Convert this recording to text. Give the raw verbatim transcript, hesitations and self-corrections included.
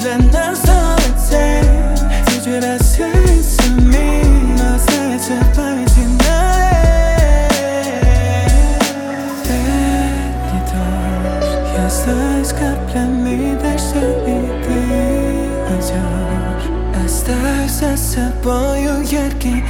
для нас новый день. Теперь рассеется миг, но остается в памяти навек. Летний дождь, я знаю, с каплями дождя, и ты уйдешь. Оставь за собою яркий